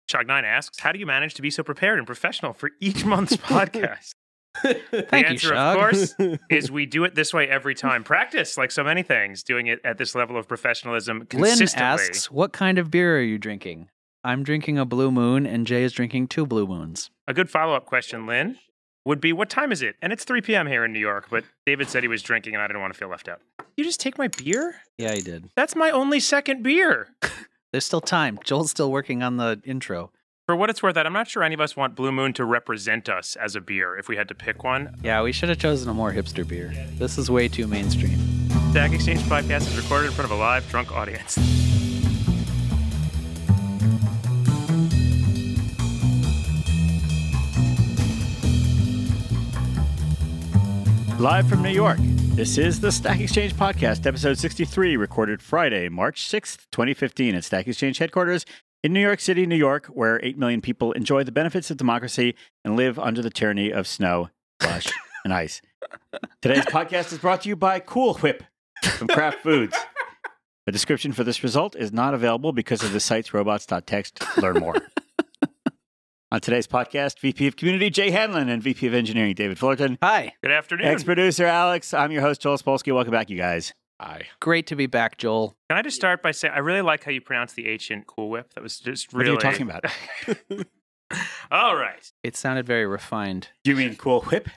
Shog9 asks, how do you manage to be so prepared and professional for each month's podcast? Thank The answer, you, of Shog. course, is we do it this way every time. Practice, like so many things, doing it at this level of professionalism Lynn consistently. asks, what kind of beer are you drinking? I'm drinking a Blue Moon, and Jay is drinking 2 Blue Moons. A good follow-up question, Lynn, would be, what time is it? And it's 3 p.m. here in New York, but David said he was drinking, and I didn't want to feel left out. You just take my beer? Yeah, he did. That's my only second beer. There's still time. Joel's still working on the intro. For what it's worth, I'm not sure any of us want Blue Moon to represent us as a beer if we had to pick one. Yeah, we should have chosen a more hipster beer. This is way too mainstream. Stack Exchange Podcast is recorded in front of a live, drunk audience. Live from New York, this is the Stack Exchange Podcast, episode 63, recorded Friday, March 6th, 2015 at Stack Exchange headquarters in New York City, New York, where 8 million people enjoy the benefits of democracy and live under the tyranny of snow, slush, and ice. Today's podcast is brought to you by Cool Whip from Kraft Foods. The description for this result is not available because of the site's robots.txt. Learn more. On today's podcast, VP of Community Jay Hanlon and VP of Engineering David Fullerton. Hi. Good afternoon. Ex-producer Alex. I'm your host, Joel Spolsky. Welcome back, you guys. Hi. Great to be back, Joel. Can I just start by saying I really like how you pronounce the H in Cool Whip. That was just really... What are you talking about? All right. It sounded very refined. Do you mean Cool Whip?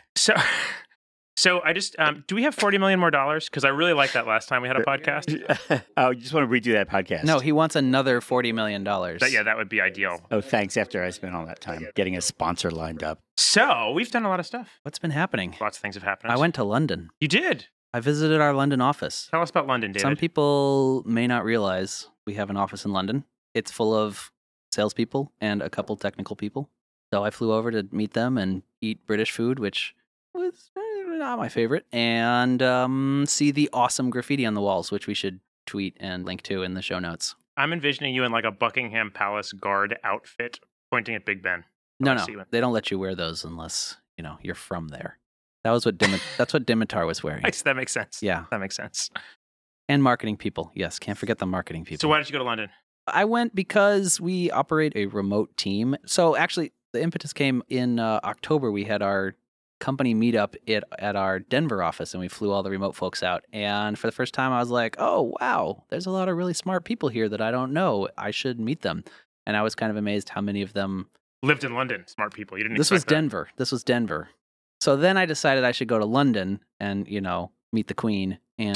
So I just, do we have $40 million more? Because I really liked that last time we had a podcast. Oh, you just want to redo that podcast? No, he wants another $40 million. That would be ideal. Oh, thanks. After I spent all that time getting a sponsor lined up. So we've done a lot of stuff. What's been happening? Lots of things have happened. I went to London. You did? I visited our London office. Tell us about London, David. Some people may not realize we have an office in London. It's full of salespeople and a couple technical people. So I flew over to meet them and eat British food, which was not my favorite, and see the awesome graffiti on the walls, which we should tweet and link to in the show notes. I'm envisioning you in like a Buckingham Palace guard outfit pointing at Big Ben. No, they don't let you wear those unless, you're from there. That was what that's what Dimitar was wearing. That makes sense. Yeah. That makes sense. And marketing people. Yes, can't forget the marketing people. So why did you go to London? I went because we operate a remote team. So actually, the impetus came in October. We had our company meetup at our Denver office, and we flew all the remote folks out. And for the first time, I was like, oh, wow, there's a lot of really smart people here that I don't know. I should meet them. And I was kind of amazed how many of them lived in London. Smart people. You didn't This was expect that. Denver. This was Denver. So then I decided I should go to London and, meet the Queen and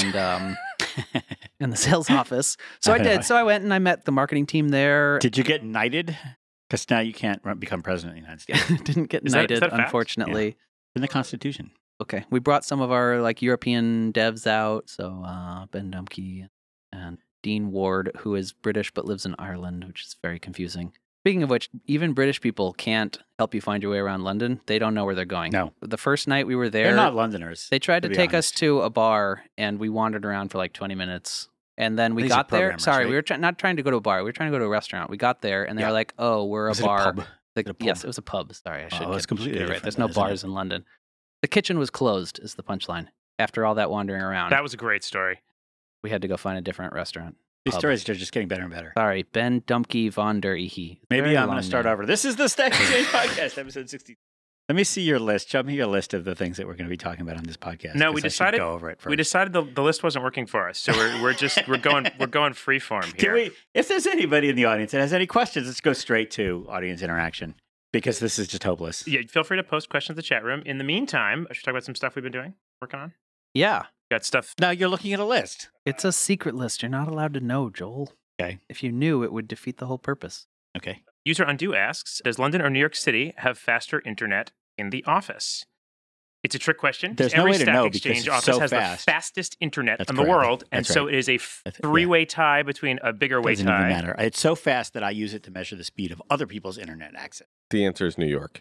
in the sales office. So I did. So I went and I met the marketing team there. Did you get knighted? Because now you can't become president of the United States. Didn't get Is that knighted, a fact? unfortunately. Yeah. In the Constitution. Okay. We brought some of our European devs out. So Ben Dumke and Dean Ward, who is British but lives in Ireland, which is very confusing. Speaking of which, even British people can't help you find your way around London. They don't know where they're going. No. The first night we were there, They're not Londoners. they tried to be take us honest. to a bar, and we wandered around for like 20 minutes. And then we These are got there. programmers, Sorry, right? we were not trying to go to a bar. We were trying to go to a restaurant. We got there, and they Yeah. were like, "Oh, we're Was a it bar." a pub? The- a pub? Yes, it was a pub. Sorry, I should Oh, it's completely get it right. different There's then, no isn't bars in London. The kitchen was closed. Is the punchline. After all that wandering around, That was a great story. we had to go find a different restaurant. These pub. stories are just getting better and better. Sorry, Ben Dumke von der Ehe. Maybe Very I'm going long to start name. over. This is the Stack Exchange Podcast, episode 60. Let me see your list. Show me your list of the things that we're going to be talking about on this podcast. No, we 'cause I should decided- go over it first. We decided the list wasn't working for us, so we're going freeform Can here. if there's anybody in the audience that has any questions, let's go straight to audience interaction because this is just hopeless. Yeah, feel free to post questions in the chat room. In the meantime, I should talk about some stuff we've been doing, working on. Yeah, Got stuff. Now you're looking at a list. it's a secret list. You're not allowed to know, Joel. Okay. If you knew, it would defeat the whole purpose. Okay. User Undo asks, does London or New York City have faster internet in the office? It's a trick question. There's no Every way to Stack know because Exchange it's office so has fast. the fastest internet That's in the correct. world, and That's so right. it is a That's- three-way tie between a bigger way Doesn't tie. even matter. It's so fast that I use it to measure the speed of other people's internet access. The answer is New York.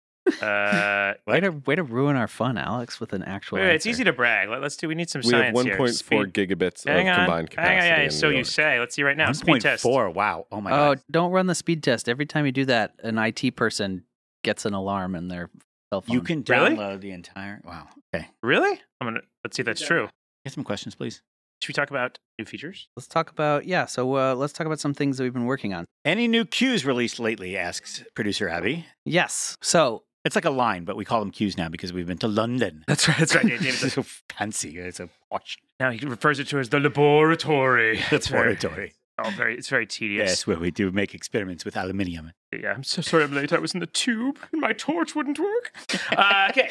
Way to ruin our fun, Alex, with an actual Wait, it's answer. easy to brag. Let's do. We need some We have science 1.4 here. gigabits Hang of on. combined capacity. Hang on. in So New you York. say. Let's see right now. Speed test. 1.4. Wow. Oh my Oh, God. don't run the speed test. Every time you do that, an IT person gets an alarm in their cell phone. You can Really? download the entire. Wow. Okay. Really? Let's see if that's true. Get some questions, please. Should we talk about new features? Let's talk about, let's talk about some things that we've been working on. Any new cues released lately, asks producer Abby. Yes. So It's like a line, but we call them cues now because we've been to London. That's right. That's right. David It's so fancy. It's a posh now he refers it to as the laboratory. laboratory. It's very tedious. Yes, where we do make experiments with aluminium. Yeah, I'm so sorry I'm late. I was in the tube and my torch wouldn't work. Okay.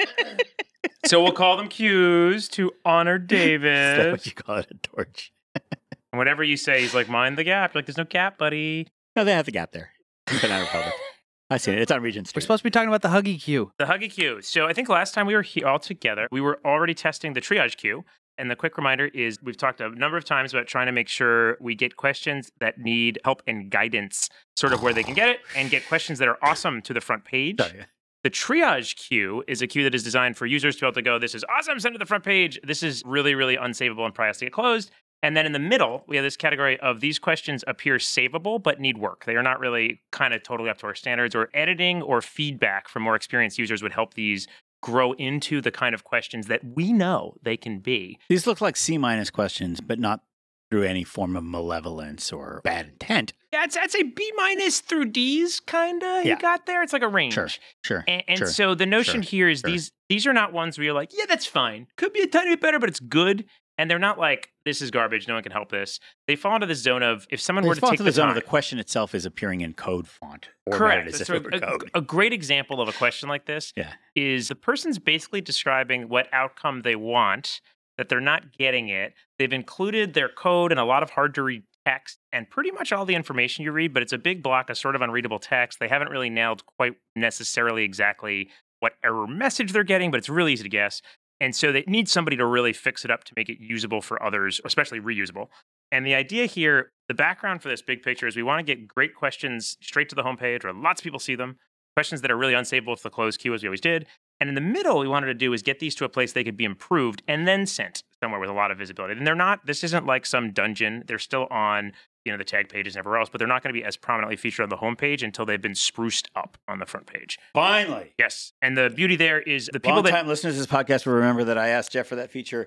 So we'll call them cues to honor Is that David. what you call it, a torch? And whatever you say, he's like, mind the gap. You're like, there's no gap, buddy. No, they have the gap there. Banana Republic. I've seen it. It's on Regent Street. we're supposed to be talking about the Huggy Cue. The Huggy Cue. So I think last time we were all together, we were already testing the triage queue. And the quick reminder is we've talked a number of times about trying to make sure we get questions that need help and guidance, sort of where they can get it, and get questions that are awesome to the front page. Sorry. The triage queue is a queue that is designed for users to be able to go, this is awesome, send to the front page. This is really, really unsavable and probably has to get closed. And then in the middle, we have this category of these questions appear savable but need work. They are not really kind of totally up to our standards, or editing or feedback from more experienced users would help these grow into the kind of questions that we know they can be. These look like C- questions, but not through any form of malevolence or bad intent. Yeah, I'd say B- through D's, kind of. Yeah. You got there. It's like a range. Sure. And sure. so the notion Sure. here is Sure. these are not ones where you're like, yeah, that's fine. Could be a tiny bit better, but it's good. And they're not like, this is garbage. No one can help this. They fall into the zone of, if someone were to take the zone time, of the question itself is appearing in code font. correct. As if So it were code. a great example of a question like this Yeah. is the person's basically describing what outcome they want, that they're not getting it. They've included their code and a lot of hard to read text and pretty much all the information you read, but it's a big block of sort of unreadable text. They haven't really nailed quite necessarily exactly what error message they're getting, but it's really easy to guess. And so they need somebody to really fix it up to make it usable for others, especially reusable. And the idea here, the background for this big picture is we want to get great questions straight to the homepage where lots of people see them, questions that are really unsavable to the closed queue as we always did. And in the middle, we wanted to do is get these to a place they could be improved and then sent somewhere with a lot of visibility. And they're not, this isn't like some dungeon. They're still on, the tag pages and everywhere else, but they're not going to be as prominently featured on the homepage until they've been spruced up on the front page. Finally. Yes. And the beauty there is the people that Long-time listeners to this podcast will remember that I asked Jeff for that feature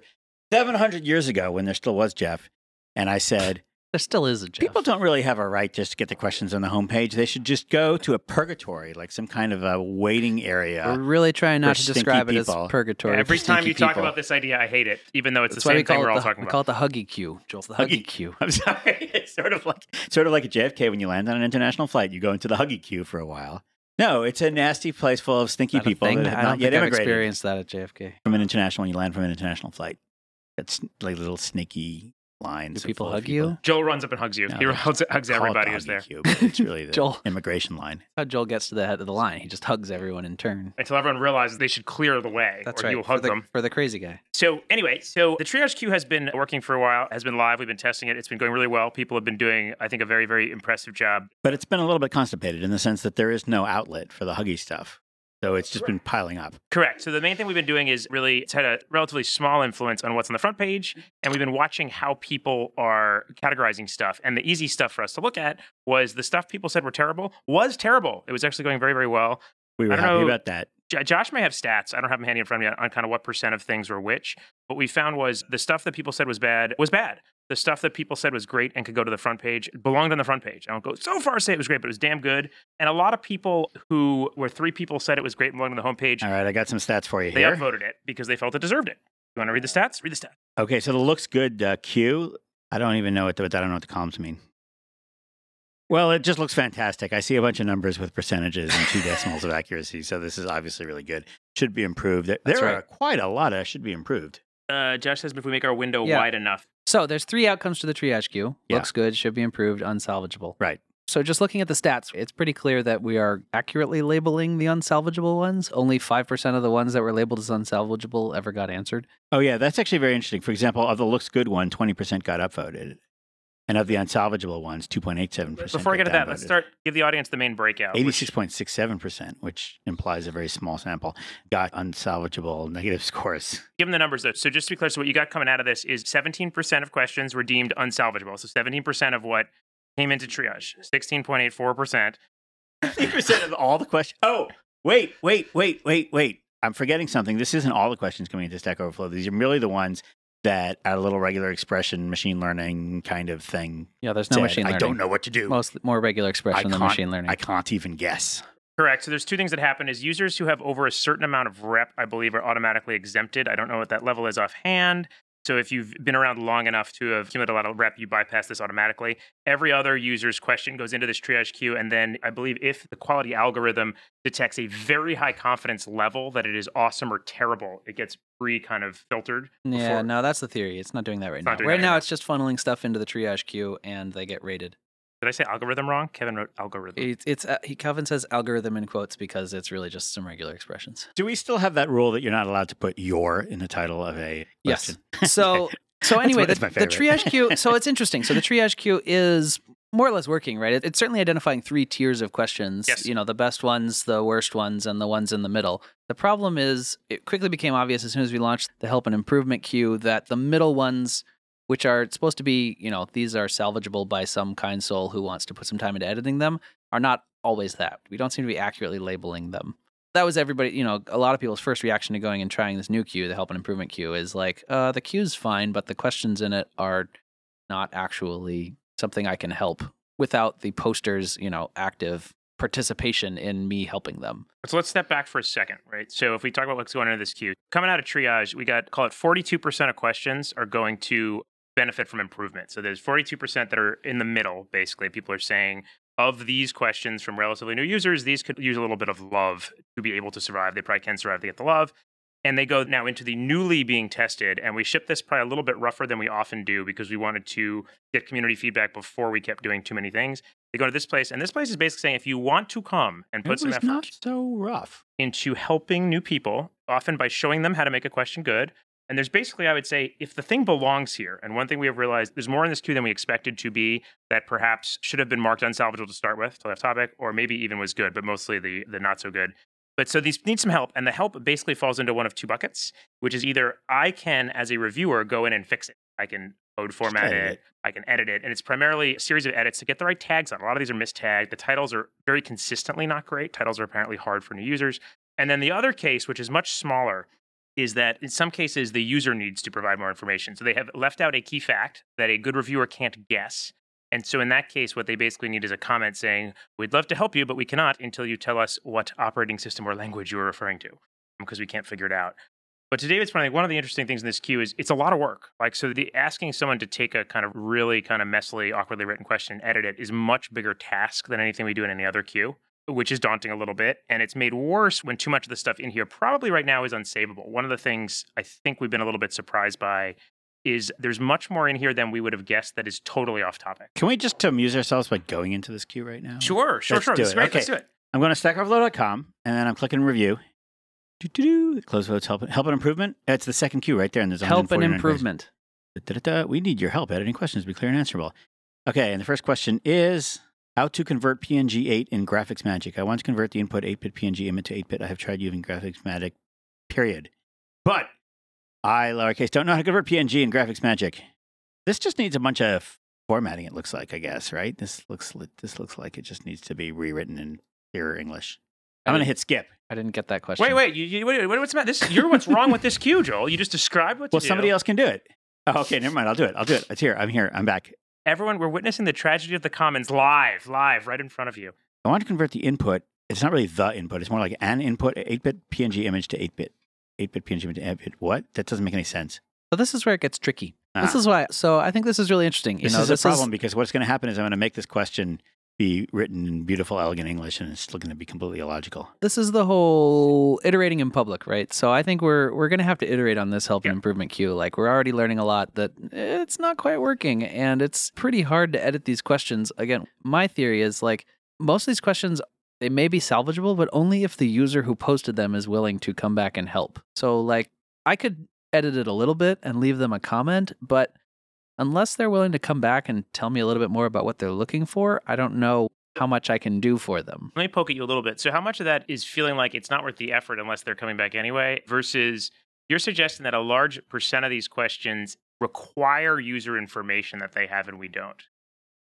700 years ago when there still was Jeff. And I said, There still is a Jeff. people don't really have a right just to get the questions on the homepage. They should just go to a purgatory, like some kind of a waiting area. We're really trying not for to describe it stinky people. as purgatory. every for time stinky you talk people. about this idea, I hate it, even though it's That's the why we same thing call we're it all the, talking we about. call it the Huggy Cue, Joel. The Huggy Cue. I'm sorry. It's sort of like at JFK when you land on an international flight, you go into the Huggy queue for a while. No, it's a nasty place full of stinky Is that a people thing? that have I not don't yet think I've immigrated experienced that at JFK. from an international. When you land from an international flight, it's like little snaky lines. Do people full of hug you? Joel runs up and hugs you. No, he they hugs Call everybody it the who's there. Huggy queue, but it's really the Joel. immigration line. That's how Joel gets to the head of the line. He just hugs everyone in turn. Until everyone realizes they should clear the way, That's or right. he will hug them. For the crazy guy. So anyway, so the triage queue has been working for a while, has been live. We've been testing it. It's been going really well. People have been doing, I think, a very, very impressive job. But it's been a little bit constipated in the sense that there is no outlet for the Huggy stuff. So it's just been piling up. Correct. So the main thing we've been doing is really, it's had a relatively small influence on what's on the front page. And we've been watching how people are categorizing stuff. And the easy stuff for us to look at was the stuff people said were terrible was terrible. It was actually going very, very well. We were I don't happy know. about that. Josh may have stats. I don't have them handy in front of me on kind of what percent of things were which. What we found was the stuff that people said was bad was bad. The stuff that people said was great and could go to the front page belonged on the front page. I don't go so far as to say it was great, but it was damn good. And a lot of people where 3 people said it was great and belonged on the homepage, All right, I got some stats for you they here. upvoted it because they felt it deserved it. You want to read the stats? Read the stats. Okay, so the looks good queue. I don't even know I don't know what the columns mean. Well, it just looks fantastic. I see a bunch of numbers with percentages and 2 decimals of accuracy, so this is obviously really good. Should be improved. There That's are right. quite a lot of should be improved. Josh says if we make our window Yeah. wide enough. So there's 3 outcomes to the triage queue. Yeah. Looks good, should be improved, unsalvageable. Right. So just looking at the stats, it's pretty clear that we are accurately labeling the unsalvageable ones. Only 5% of the ones that were labeled as unsalvageable ever got answered. Oh, yeah, that's actually very interesting. For example, of the looks good one, 20% got upvoted. And of the unsalvageable ones, 2.87%. Before I get to that, let's downvoted. give the audience the main breakout. which- 86.67%, which implies a very small sample, got unsalvageable negative scores. Give them the numbers, though. So just to be clear, so what you got coming out of this is 17% of questions were deemed unsalvageable. So 17% of what came into triage, 16.84%. 50% of all the questions. Oh, wait. I'm forgetting something. This isn't all the questions coming into Stack Overflow. These are merely the ones that a little regular expression, machine learning kind of thing. Yeah, there's no machine learning. I don't know what to do. More regular expression than machine learning. I can't even guess. Correct. So there's two things that happen is users who have over a certain amount of rep, I believe, are automatically exempted. I don't know what that level is offhand. So if you've been around long enough to have accumulated a lot of rep, you bypass this automatically. Every other user's question goes into this triage queue. And then I believe if the quality algorithm detects a very high confidence level that it is awesome or terrible, it gets kind of filtered. Yeah, no, that's the theory. It's not doing that right now. Right now, it's just funneling stuff into the triage queue and they get rated. Did I say algorithm wrong? Kevin wrote algorithm. Kevin says algorithm in quotes because it's really just some regular expressions. Do we still have that rule that you're not allowed to put "your" in the title of a question? Yes. So anyway, the triage queue. So it's interesting. So the triage queue is more or less working, right? It's certainly identifying 3 tiers of questions. Yes. You know, the best ones, the worst ones, and the ones in the middle. The problem is, it quickly became obvious as soon as we launched the help and improvement queue that the middle ones, which are supposed to be, you know, these are salvageable by some kind soul who wants to put some time into editing them, are not always that. We don't seem to be accurately labeling them. That was everybody, you know, a lot of people's first reaction to going and trying this new queue, the help and improvement queue, is like, the queue's fine, but the questions in it are not actually something I can help without the poster's, you know, active participation in me helping them. So let's step back for a second, right? So if we talk about what's going into this queue, coming out of triage, we got, call it 42% of questions are going to benefit from improvement. So there's 42% that are in the middle, basically. People are saying, of these questions from relatively new users, these could use a little bit of love to be able to survive. They probably can survive to get the love. And they go now into the newly being tested, and we ship this probably a little bit rougher than we often do because we wanted to get community feedback before we kept doing too many things. They go to this place, and this place is basically saying if you want to come and put some effort not so rough into helping new people, often by showing them how to make a question good. And there's basically, I would say, if the thing belongs here, and one thing we have realized, there's more in this queue than we expected to be that perhaps should have been marked unsalvageable to start with, to left topic, or maybe even was good, but mostly the not so good. But so these need some help, and the help basically falls into one of 2 buckets, which is either I can, as a reviewer, go in and fix it. I can code format it, I can edit it, and it's primarily a series of edits to get the right tags on. A lot of these are mistagged. The titles are very consistently not great. Titles are apparently hard for new users. And then the other case, which is much smaller, is that in some cases, the user needs to provide more information. So they have left out a key fact that a good reviewer can't guess. And so in that case, what they basically need is a comment saying, we'd love to help you, but we cannot until you tell us what operating system or language you are referring to, because we can't figure it out. But to David's point, one of the interesting things in this queue is it's a lot of work. Like, so asking someone to take a kind of really kind of messily, awkwardly written question and edit it is a much bigger task than anything we do in any other queue, which is daunting a little bit. And it's made worse when too much of the stuff in here probably right now is unsavable. One of the things I think we've been a little bit surprised by is there's much more in here than we would have guessed that is totally off topic. Can we just amuse ourselves by going into this queue right now? Sure. This is great. Okay. Let's do it. I'm going to StackOverflow.com, and then I'm clicking review. Close votes, help and improvement. It's the second queue right there. And there's help and improvement. We need your help editing questions to be clear and answerable. Okay, and the first question is how to convert PNG 8 in Graphics Magic. I want to convert the input 8-bit PNG image to 8-bit. I have tried using Graphics Magic, period. But I, lowercase, don't know how to convert PNG in Graphics Magic. This just needs a bunch of formatting, it looks like, I guess, right? This looks like it just needs to be rewritten in clearer English. I'm going to hit skip. I didn't get that question. Wait, what's the matter? You're what's wrong with this queue, Joel. You just described what to do. Well, somebody else can do it. Oh, okay, never mind. I'll do it. It's here. I'm here. I'm back. Everyone, we're witnessing the tragedy of the commons live, right in front of you. I want to convert the input. It's not really the input. It's more like an input, 8-bit PNG image to 8-bit. 8-bit PNG image to 8-bit. What? That doesn't make any sense. So this is where it gets tricky. This is why. So I think this is really interesting. This is a problem because what's going to happen is I'm going to make this question be written in beautiful, elegant English, and it's still going to be completely illogical. This is the whole iterating in public, right? So I think we're going to have to iterate on this help and improvement queue. Like, we're already learning a lot that it's not quite working, and it's pretty hard to edit these questions. Again, my theory is, like, most of these questions, they may be salvageable, but only if the user who posted them is willing to come back and help. So, like, I could edit it a little bit and leave them a comment, but unless they're willing to come back and tell me a little bit more about what they're looking for, I don't know how much I can do for them. Let me poke at you a little bit. So how much of that is feeling like it's not worth the effort unless they're coming back anyway, versus you're suggesting that a large percent of these questions require user information that they have and we don't?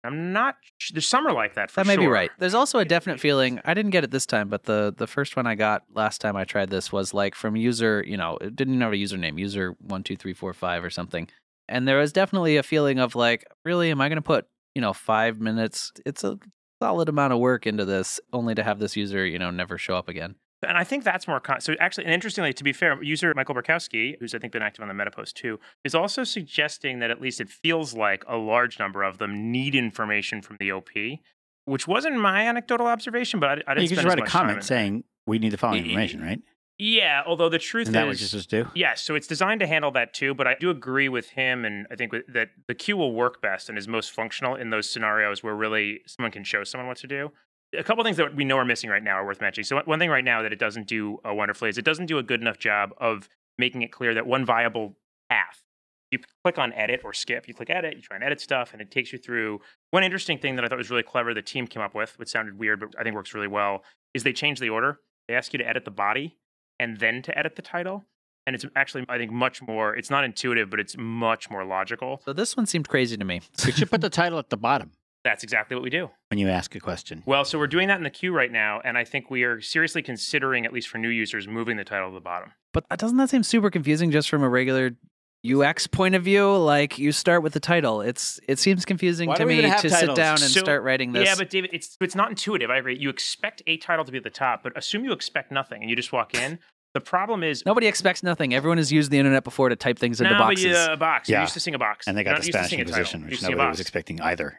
I'm not. There's some are like that. For That may sure. be right. There's also a definite feeling. I didn't get it this time, but the first one I got last time I tried this was like from user. It didn't even have a username. User 12345 or something. And there was definitely a feeling of like, really, am I going to put 5 minutes? It's a solid amount of work into this, only to have this user never show up again. And I think that's more so actually, and interestingly, to be fair, user Michael Burkowski, who's I think been active on the MetaPost too, is also suggesting that at least it feels like a large number of them need information from the OP, which wasn't my anecdotal observation, but I didn't You could spend just write as a much comment time saying we need the following information, right? Yeah, although the truth Isn't that what is, you're supposed to do? yes, so it's designed to handle that too, but I do agree with him, and I think that the queue will work best and is most functional in those scenarios where really someone can show someone what to do. A couple of things that we know are missing right now are worth mentioning. So one thing right now that it doesn't do wonderfully is it doesn't do a good enough job of making it clear that one viable path. You click on edit or skip, you click edit, you try and edit stuff, and it takes you through. One interesting thing that I thought was really clever the team came up with, which sounded weird, but I think works really well, is they changed the order. They ask you to edit the body and then to edit the title. And it's actually, I think, much more, it's not intuitive, but it's much more logical. So this one seemed crazy to me. We should put the title at the bottom That's exactly what we do. when you ask a question. Well, so we're doing that in the queue right now, and I think we are seriously considering, at least for new users, moving the title to the bottom. But doesn't that seem super confusing just from a regular UX point of view? Like you start with the title. It seems confusing Why to do we me even to have sit titles? down and So- start writing this. Yeah, but David, it's not intuitive. I agree. You expect a title to be at the top, but assume you expect nothing and you just walk in. The problem is Nobody expects nothing. Everyone has used the internet before to type things into boxes. But a box. Yeah. You're used to seeing a box. And they You're got not the used to Spanish seeing a title. Inquisition, You're which used to seeing a nobody was box. expecting either.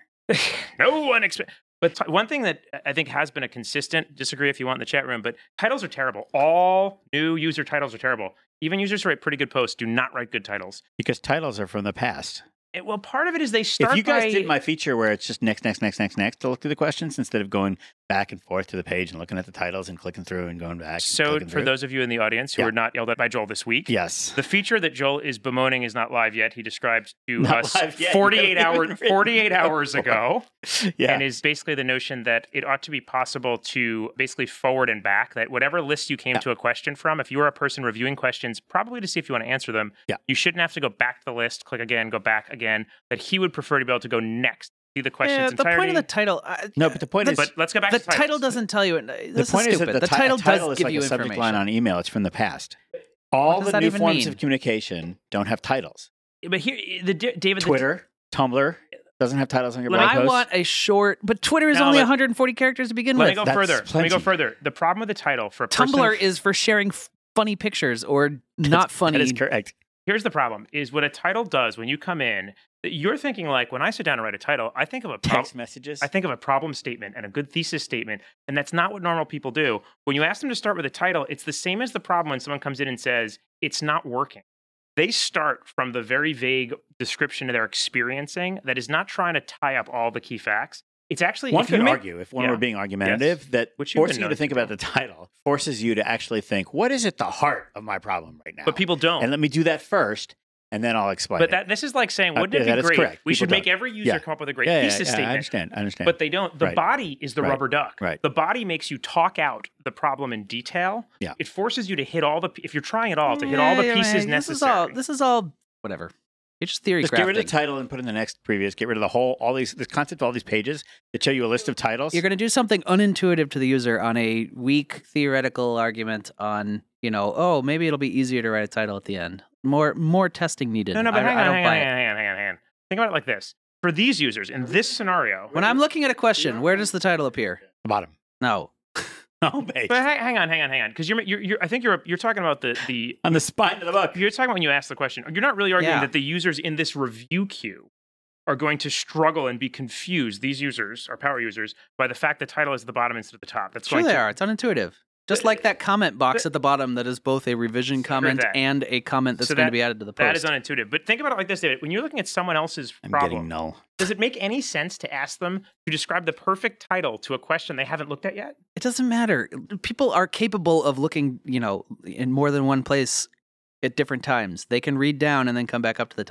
No one expects. But one thing that I think has been a consistent, disagree if you want in the chat room, but titles are terrible. All new user titles are terrible. Even users who write pretty good posts do not write good titles. Because titles are from the past. Well, part of it is they start If you guys by... did my feature where it's just next to look through the questions instead of going back and forth to the page and looking at the titles and clicking through and going back. So for those of you in the audience who Yeah. were not yelled at by Joel this week, Yes. the feature that Joel is bemoaning is not live yet. He described to Not us live yet. 48 You haven't hours even 48 written hours ago, Yeah. and is basically the notion that it ought to be possible to basically forward and back, that whatever list you came Yeah. to a question from, if you are a person reviewing questions, probably to see if you want to answer them, Yeah. you shouldn't have to go back to the list, click again, go back again, that he would prefer to be able to go next, see the question's Yeah, the entirety. point of the title. No, but the point is, But let's go back the to titles. title doesn't tell you. the This point is is that stupid. the title title does is give like you a subject information. line on email. It's from the past. All does the that new even forms mean? of communication don't have titles. But here, David, Twitter, Tumblr doesn't have titles on your When blog I posts. want a short, but Twitter is No, only let- 140 characters to begin Let me with. go That's further. Let me go plenty. further. The problem with the title for a person... Tumblr is for sharing funny pictures or not funny. That is correct. Here's the problem, is what a title does when you come in, you're thinking like, when I sit down to write a title, I think of a Text messages. I think of a problem statement and a good thesis statement, and that's not what normal people do. When you ask them to start with a title, it's the same as the problem when someone comes in and says, it's not working. They start from the very vague description they're experiencing that is not trying to tie up all the key facts. It's actually... One if you could make- argue, if one Yeah. were being argumentative, that Which you've been forcing you known to to think do. about the title forces you to actually think, what is at the heart of my problem right now? But people don't. And let me do that first, and then I'll explain But it. this is like saying, wouldn't yeah, it that be is great? correct. We People should make don't. every user Yeah. come up with a great yeah, thesis I statement. understand. But they don't. The Right. body is the Right. rubber duck. Right. The body makes you talk out the problem in detail. Yeah. It forces you to hit all the, if you're trying at all, to hit all the pieces necessary. This is all whatever. It's just theory Just crafting. get rid of the title and put in the next previous. Get rid of the whole, the concept of all these pages that show you a list of titles. You're going to do something unintuitive to the user on a weak theoretical argument on, oh, maybe it'll be easier to write a title at the end. More testing needed. No, but I hang on, don't hang buy on, it. hang on. Think about it like this. For these users, in this scenario... When I'm looking at a question, where does the title appear? the bottom. No. Homepage. But hang on, because I think you're talking about the On the spine of the book. you're talking about when you ask the question. You're not really arguing Yeah. that the users in this review queue are going to struggle and be confused. These users are power users by the fact the title is at the bottom instead of the top. That's Sure going they to, are. It's unintuitive. Just like that comment box at the bottom that is both a revision comment that. and a comment that's So going to that- be added to the post. That is unintuitive. But think about it like this, David. When you're looking at someone else's I'm problem, getting null. does it make any sense to ask them to describe the perfect title to a question they haven't looked at yet? It doesn't matter. People are capable of looking, in more than one place at different times. They can read down and then come back up to the title.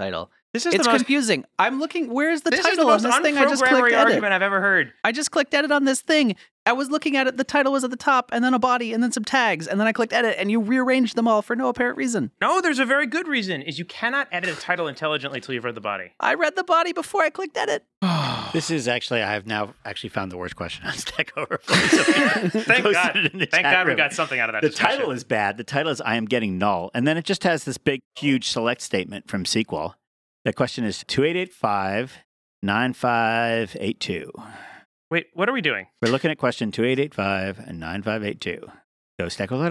This is It's the most confusing. I'm looking. Where's the this is the title on most this thing? I just clicked unprogrammery edit. argument I've ever heard. I just clicked edit on this thing. I was looking at it. The title was at the top, and then a body, and then some tags, and then I clicked edit, and you rearranged them all for no apparent reason. No, there's a very good reason. Is you cannot edit a title intelligently until you've read the body. I read the body before I clicked edit. This is actually, I have now actually found the worst question on Stack Overflow. Thank God. Thank God we room. got something out of that The discussion. title is bad. The title is I am getting null. And then it just has this big, huge select statement from SQL. The question is 2885-9582. Wait, what are we doing? We're looking at question 2885 and 9582. Go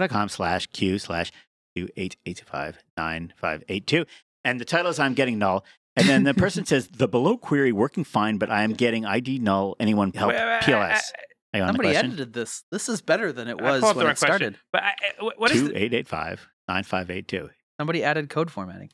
stackoverflow.com/Q/2885-9582. And the title is I'm getting null. And then the person says the below query working fine, but I am getting ID null. Anyone help PLS? Are you on the Somebody question? edited this. This is better than it I was pulled up the when wrong it started. question. But what is the, 2885-9582. Somebody added code formatting.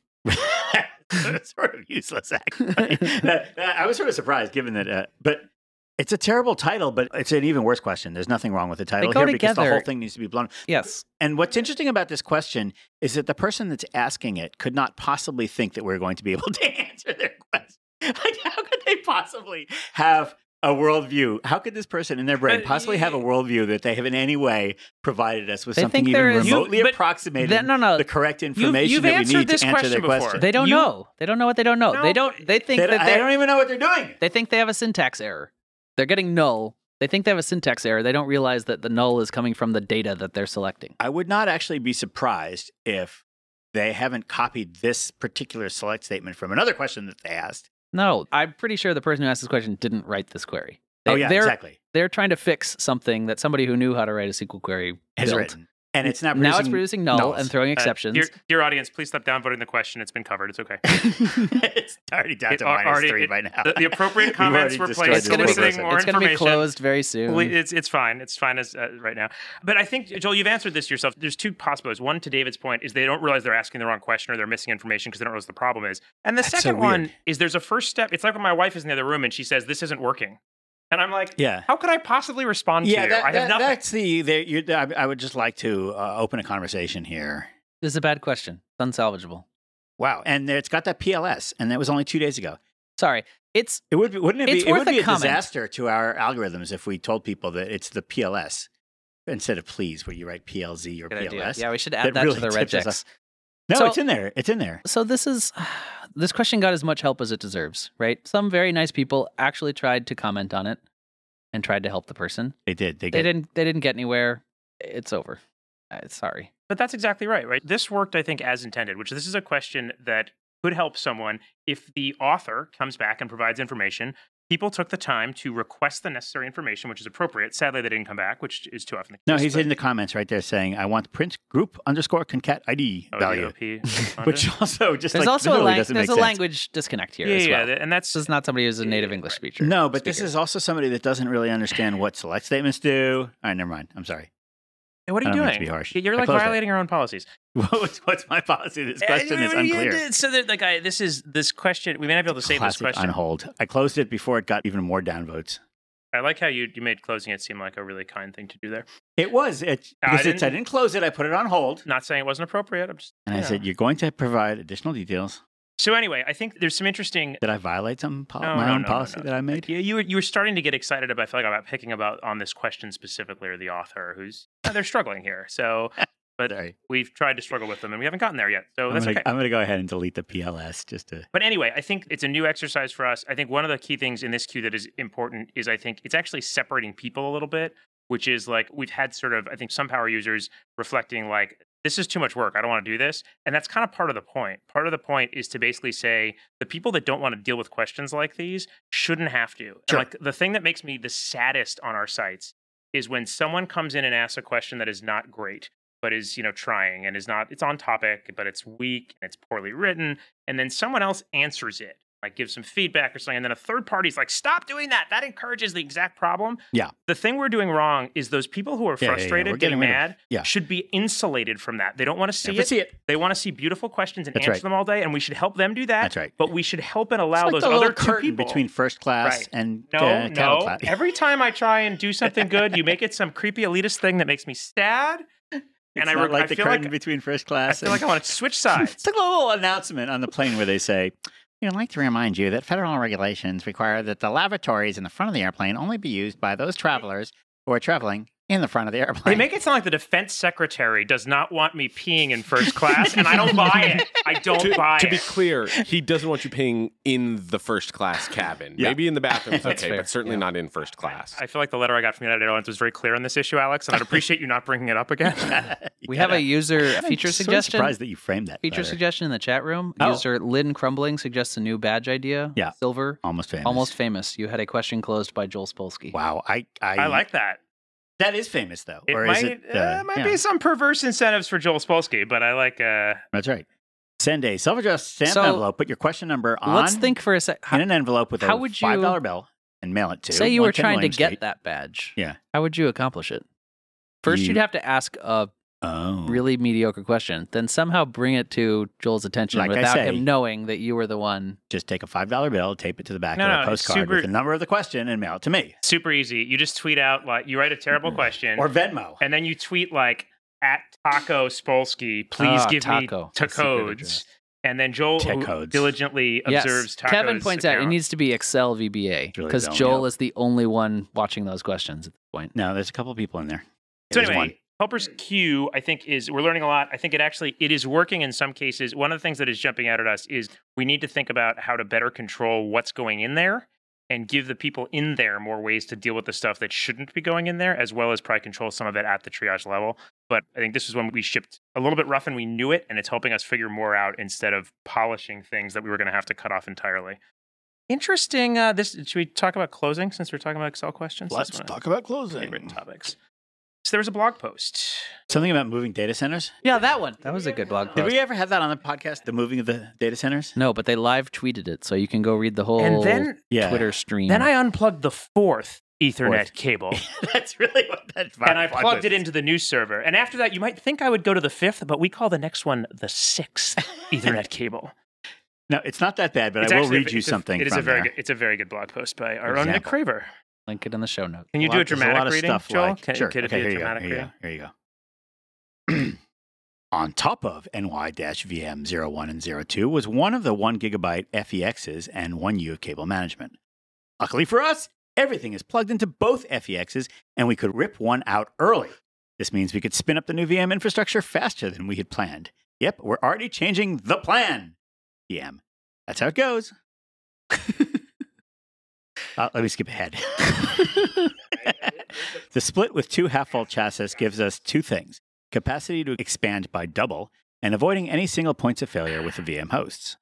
It's sort of useless, actually. I was sort of surprised, given that. But it's a terrible title, but it's an even worse question. There's nothing wrong with the title go here because the together. whole thing needs to be blown. Yes. And what's interesting about this question is that the person that's asking it could not possibly think that we're going to be able to answer their question. Like, how could they possibly have a worldview? How could this person in their brain possibly have a worldview that they have in any way provided us with They something think even there is- remotely but approximating no. the correct information you've that we answered need this to answer question their before. question? They don't know. They don't know what they don't know. No. They don't. They think that I don't even know what they're doing. they think they have a syntax error. They're getting null. They think they have a syntax error. They don't realize that the null is coming from the data that they're selecting. I would not actually be surprised if they haven't copied this particular select statement from another question that they asked. No, I'm pretty sure the person who asked this question didn't write this query. They're Exactly. They're trying to fix something that somebody who knew how to write a SQL query Has built. written. And it's not Now it's producing null nulls. and throwing exceptions. Dear audience, please stop downvoting the question. It's been covered. It's okay. It's already down to -3 by now. The appropriate We've comments already were destroyed placed. the other Soliciting person. more It's going to be information. closed very soon. Well, it's fine. It's fine as right now. But I think, Joel, you've answered this yourself. There's two possibilities. One, to David's point, is they don't realize they're asking the wrong question or they're missing information because they don't realize the problem is. And the That's so second weird. one is there's a first step. It's like when my wife is in the other room and she says, this isn't working. And I'm like, Yeah. how could I possibly respond to you? I have nothing. That's I would just like to open a conversation here. This is a bad question. It's unsalvageable. Wow. And it's got that PLS, and that was only 2 days ago. Sorry. It's Wouldn't it It's be? It worth would be a a comment. disaster to our algorithms if we told people that it's the PLS instead of please, where you write PLZ or a good PLS. idea. Yeah, we should add that really to the tips us regex. off. No, So- it's in there. It's in there. So this question got as much help as it deserves, right? Some very nice people actually tried to comment on it and tried to help the person. They did. They didn't get anywhere. It's over. Sorry. But that's exactly right? This worked, I think, as intended, which this is a question that could help someone if the author comes back and provides information. People took the time to request the necessary information, which is appropriate. Sadly, they didn't come back, which is too often the case. No, he's but- in the comments right there saying, "I want print group _ concat ID Oh, value," the OP which also just There's like also literally doesn't there's make a sense. language disconnect here Yeah, as yeah, well. and that's This is not somebody who's a native English speaker. No, but this speaker. is also somebody that doesn't really understand what select statements do. All right, never mind. I'm sorry. what are I you don't mean doing? to be harsh. You're I like closed it. violating your own policies. What's my policy? This question is unclear. So that, this question, we may not be able to save this Classic question. on hold. I closed it before it got even more downvotes. I like how you made closing it seem like a really kind thing to do there. It was. I I didn't- didn't close it. I put it on hold. Not saying it wasn't appropriate. I'm just, And I you know. said, "You're going to provide additional details." So anyway, I think there's some interesting. Did I violate No, my own no, policy no. that I made? Yeah, you were starting to get excited about. I feel like about picking about on this question specifically, or the author who's they're struggling here. So, but Sorry. we've tried to struggle with them, and we haven't gotten there yet. So that's okay. I'm going to go ahead and delete the PLS just to. But anyway, I think it's a new exercise for us. I think one of the key things in this queue that is important is I think it's actually separating people a little bit, which is like we've had sort of, I think, some power users reflecting like, this is too much work. I don't want to do this. And that's kind of part of the point. Part of the point is to basically say the people that don't want to deal with questions like these shouldn't have to. And Sure. like the thing that makes me the saddest on our sites is when someone comes in and asks a question that is not great, but is, trying and is not, it's on topic, but it's weak and it's poorly written. And then someone else answers it, like gives some feedback or something. And then a third party's like, stop doing that. That encourages the exact problem. Yeah. The thing we're doing wrong is those people who are Yeah, frustrated, we're getting getting rid of- mad, yeah. should be insulated from that. They don't want to see Never it. see it. They want to see beautiful questions and That's answer right. them all day. And we should help them do that. That's right. But we should help and allow It's like those the little other two curtain people. between first class Right. and No, cattle class. Every time I try and do something good, you make it some creepy elitist thing that makes me sad. It's And not like I the feel curtain like between first I class. feel like I want to switch sides. It's like a little announcement on the plane where they say, We'd like to remind you that federal regulations require that the lavatories in the front of the airplane only be used by those travelers who are traveling in the front of the airplane. They make it sound like the defense secretary does not want me peeing in first class, and I don't buy it. I don't buy it. To be clear, he doesn't want you peeing in the first class cabin. Yeah. Maybe in the bathroom, it's That's okay, fair. but certainly not in first class. I feel like the letter I got from United Airlines was very clear on this issue, Alex, and I'd appreciate you not bringing it up again. We have a user feature I'm so suggestion. surprised that you framed that. Feature letter. suggestion in the chat room. Oh. User Lynn Crumbling suggests a new badge idea. Yeah. Silver. Almost famous. Almost famous. You had a question closed by Joel Spolsky. Wow. I like that. that is famous though. It or might, is it? might yeah. be some perverse incentives for Joel Spolsky, but I like. That's right. Send a self-addressed stamped So, envelope. Put your question number on. Let's think for a sec. in an envelope with a how would you- $5 bill and mail it to. Say you were 110 trying to William get Street. that badge. Yeah. How would you accomplish it? First, You- you'd have to ask a Oh. really mediocre question, then somehow bring it to Joel's attention Like I without say- him knowing that you were the one. Just take a $5 bill, tape it to the back No, of no, a it's postcard super- with the number of the question, and mail it to me Super easy. You just tweet out like you write a terrible question, or Venmo. and then you tweet like at Taco Spolsky, please give Taco. me The secret codes. address. And then Joel who T-codes. diligently observes Taco's Kevin points out it account. needs to be Excel VBA Really because don't, Joel yeah. is the only one watching those questions at this point. No, there's a couple of people in there. So There's anyway, one. Helper's Q, I think we're learning a lot. I think it is working in some cases. One of the things that is jumping out at us is we need to think about how to better control what's going in there and give the people in there more ways to deal with the stuff that shouldn't be going in there, as well as probably control some of it at the triage level. But I think this is when we shipped a little bit rough and we knew it, and it's helping us figure more out instead of polishing things that we were going to have to cut off entirely. Interesting. Should we talk about closing since we're talking about Excel questions? Let's That's one of talk about my closing. favorite topics. So there was a blog post. Something about moving data centers. Yeah, that one. That was a good blog Did post. we ever have that on the podcast? The moving of the data centers? No, but they live tweeted it, so you can go read the whole And then Yeah. Twitter stream. I unplugged the fourth Ethernet Fourth. cable. That's really what that's And I plugged it into the news server. And after that, you might think I would go to the fifth, but we call the next one the sixth Ethernet cable. No, it's not that bad, but It's I will actually- read you it's a- something It is from a very there. good. It's a very good blog post by our own Nick Example. Craver. Link it in the show notes. Can you do a There's lot dramatic of reading, stuff Joel? like- Can, sure. could it Okay, be a here you go. dramatic Here you reading? go. Here you go. On top of NY-VM 01 and 02 was one of the 1 gigabyte FEXs and 1U of cable management. Luckily for us, everything is plugged into both FEXs, and we could rip one out early. This means we could spin up the new VM infrastructure faster than we had planned. Yep, we're already changing the plan. VM. That's how it goes. Let me skip ahead. The split with 2 half-vault chassis gives us 2 things: capacity to expand by double, and avoiding any single points of failure with the VM hosts.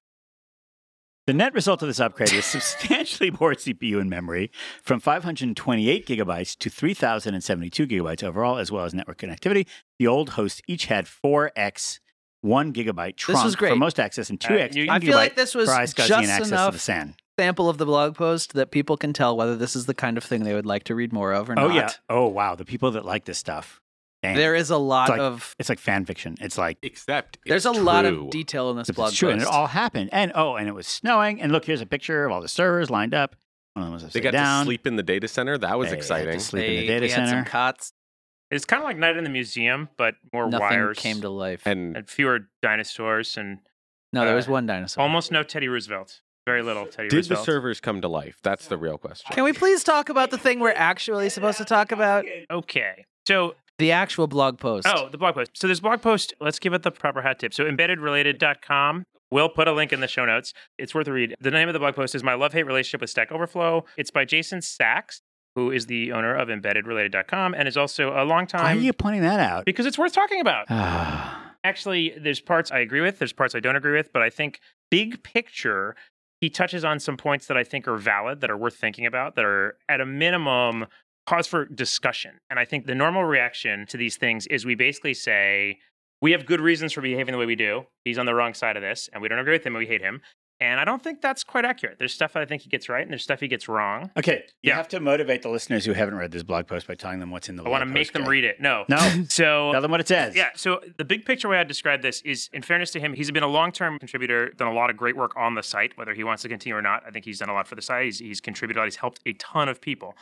The net result of this upgrade is substantially more CPU and memory, from 528 gigabytes to 3,072 gigabytes overall, as well as network connectivity. The old hosts each had 4x 1 gigabyte trunk was great. for most access and 2x You- 1 I feel like gigabyte this was for iSCSI just and access to enough the SAN. sample of the blog post that people can tell whether this is the kind of thing they would like to read more of or Oh, not. yeah. Oh, wow. The people that like this stuff. Dang. There is a lot like- of It's like fan fiction. It's like, Except there's it's a lot true. of detail in this it's blog true. post. And it all happened. And it was snowing. And look, here's a picture of all the servers lined up. One of them was They upside got down. to sleep in the data center. That was They had to exciting. sleep in the They- data we had some center. cots. It's kind of like Night in the Museum, but more Nothing wires came to life. And and fewer dinosaurs and No, there was one dinosaur. almost no Teddy Roosevelt. Very little Teddy did the Roosevelt. servers come to life? That's the real question. Can we please talk about the thing we're actually supposed to talk about? Okay. So The actual blog post. Oh, the blog post. So this blog post, let's give it the proper hat tip. So embeddedrelated.com. We'll put a link in the show notes. It's worth a read. The name of the blog post is My Love-Hate Relationship with Stack Overflow. It's by Jason Sachs, who is the owner of embeddedrelated.com and is also a Why are longtime... you pointing that out? Because it's worth talking about. Ah. Actually, there's parts I agree with, there's parts I don't agree with, but I think big picture, he touches on some points that I think are valid, that are worth thinking about, that are at a minimum cause for discussion. And I think the normal reaction to these things is we basically say, we have good reasons for behaving the way we do. He's on the wrong side of this, and we don't agree with him, and we hate him. And I don't think that's quite accurate. There's stuff I think he gets right, and there's stuff he gets wrong. Okay, you Yeah. have to motivate the listeners who haven't read this blog post by telling them what's in the I blog want to post, make them Jay. read it. No. No, So tell them what it says. yeah, so the big picture way I'd describe this is, in fairness to him, he's been a long-term contributor, done a lot of great work on the site, whether he wants to continue or not. I think he's done a lot for the site. He's contributed a lot. He's helped a ton of people.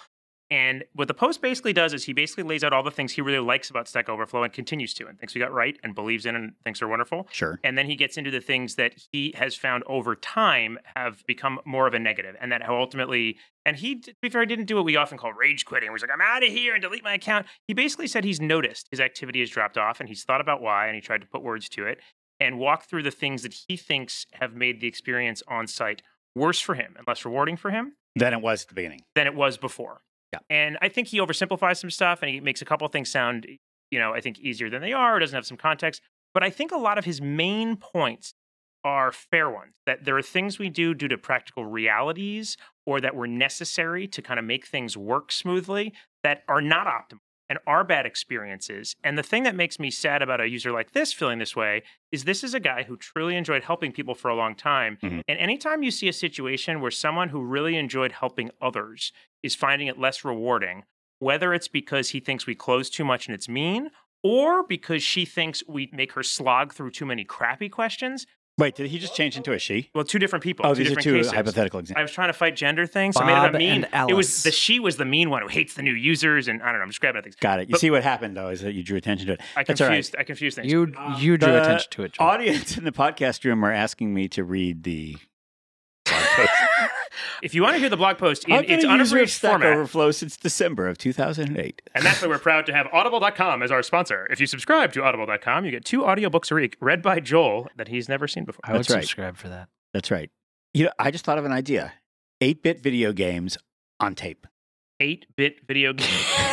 And what the post basically does is he basically lays out all the things he really likes about Stack Overflow and continues to, and thinks we got right and believes in and thinks are wonderful. Sure. And then he gets into the things that he has found over time have become more of a negative, and that how ultimately, and he, to be fair, didn't do what we often call rage quitting, where he's like, I'm out of here and delete my account. He basically said he's noticed his activity has dropped off, and he's thought about why, and he tried to put words to it, and walk through the things that he thinks have made the experience on site worse for him and less rewarding for him Than it was at the beginning. than it was before. Yeah. And I think he oversimplifies some stuff and he makes a couple of things sound, I think easier than they are, or doesn't have some context. But I think a lot of his main points are fair ones, that there are things we do due to practical realities or that were necessary to kind of make things work smoothly that are not optimal and are bad experiences. And the thing that makes me sad about a user like this feeling this way is this is a guy who truly enjoyed helping people for a long time. Mhm. And anytime you see a situation where someone who really enjoyed helping others is finding it less rewarding, whether it's because he thinks we close too much and it's mean, or because she thinks we make her slog through too many crappy questions. Wait, did he just change into a she? Well, two different people. Oh, two these are different two cases. hypothetical I examples. was trying to fight gender things, so I made it Bob a mean. and It was Alice. she was the mean one who hates the new users, and I don't know. I'm just grabbing at things. Got it. You But- see what happened, though, is that you drew attention to it. I That's all right. confused things. You drew The attention to it, Joel. Audience in the podcast room are asking me to read the blog post. If you want to hear the blog post in I've been its a user of unabridged Stack format, Overflow since December of 2008. and that's why we're proud to have Audible.com as our sponsor. If you subscribe to Audible.com, you get 2 audiobooks a week read by Joel that he's never seen before. I would That's right. subscribe for that. That's right. I just thought of an idea. 8-bit video games on tape. 8-bit video game.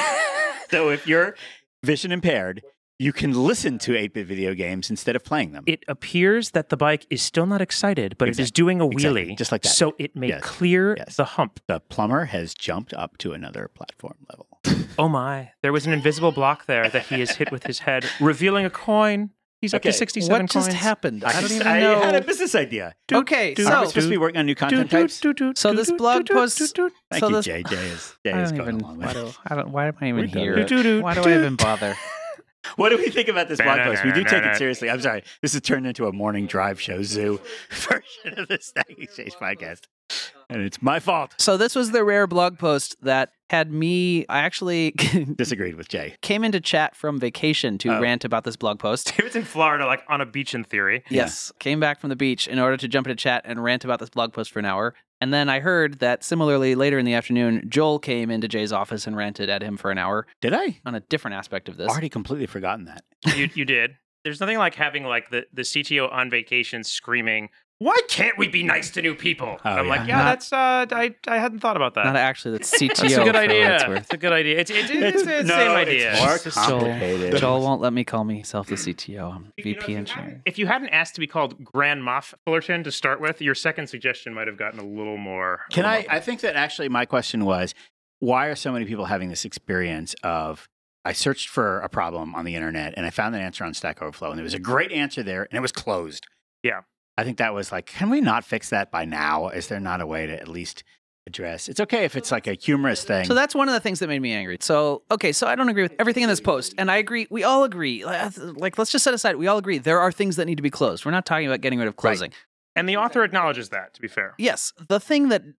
So if you're vision impaired, you can listen to 8-bit video games instead of playing them. It appears that the bike is still not excited, but it is Exactly. doing a Exactly. wheelie, Just like that. so it may Yes. clear Yes. the hump. The plumber has jumped up to another platform level. Oh my! There was an invisible block there that he has hit with his head, revealing a coin. He's up to Okay. 67 What coins. just happened? I don't even I know. had a business idea. Okay, Aren't we so supposed to be working on new content types? So this blog post. Thank so you, this, Jay. Jay is I don't going even. along Why, with it. why am I even We're done here? with it. Why do I even bother? What do we think about this blog post? We do take it seriously. I'm sorry. This has turned into a morning drive show zoo version of the Stack Exchange podcast. And it's my fault. So this was the rare blog post that had me. I actually Disagreed with Jay. came into chat from vacation to Oh. rant about this blog post. David's in Florida, like on a beach in theory. Yes, came back from the beach in order to jump into chat and rant about this blog post for an hour. And then I heard that similarly later in the afternoon, Joel came into Jay's office and ranted at him for an hour Did I? on a different aspect of this. Already completely forgotten that. You did. There's nothing like having like the CTO on vacation screaming, "Why can't we be nice to new people?" Oh, I'm yeah. like, yeah, Not- that's I hadn't thought about that. Not actually, that's CTO. That's a good for what idea. it's worth. It's a good idea. It's the no, same idea. It's more It's just- complicated. Joel won't let me call myself the CTO. I'm You know, VP engineering. If you hadn't asked to be called Grand Moff Fullerton to start with, your second suggestion might have gotten a little more. Can I think that actually my question was, why are so many people having this experience of, I searched for a problem on the internet and I found an answer on Stack Overflow and there was a great answer there and it was closed. Yeah. I think that was like, can we not fix that by now? Is there not a way to at least address? It's okay if it's like a humorous thing. So that's one of the things that made me angry. So, okay, so I don't agree with everything in this post. And I agree, we all agree. Like, let's just set aside, we all agree there are things that need to be closed. We're not talking about getting rid of closing. And the author acknowledges that, to be fair. Yes, the thing that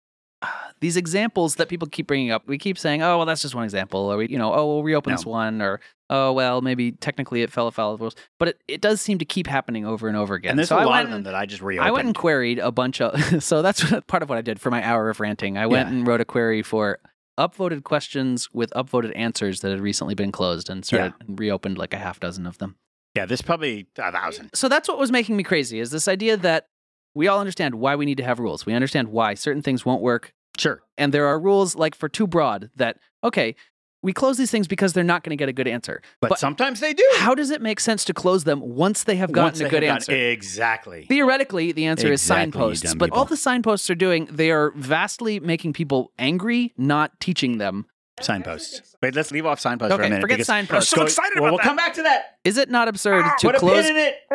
these examples that people keep bringing up, we keep saying, oh, well, that's just one example. Or, we'll reopen No. this one. Or, oh, well, maybe technically it fell afoul of the rules. But it does seem to keep happening over and over again. and there's So a I lot went of them and- that I just reopened. I went and queried a bunch of. So that's part of what I did for my hour of ranting. I went Yeah. and wrote a query for upvoted questions with upvoted answers that had recently been closed and started and reopened like a half dozen of them. Yeah, there's probably 1,000. So that's what was making me crazy is this idea that we all understand why we need to have rules. We understand why certain things won't work. Sure. And there are rules like for too broad that, okay, we close these things because they're not going to get a good answer. But sometimes they do. How does it make sense to close them once they have gotten Once a they good have answer? gotten- Exactly. Theoretically, the answer is Exactly, you signposts, dumb but all people. the signposts are doing, they are vastly making people angry, not teaching them. Signposts. Wait, let's leave off signposts for a Okay, minute. forget because- signposts. I'm so excited about We'll that. come back to that. Is it not absurd to Put a close? pin in it.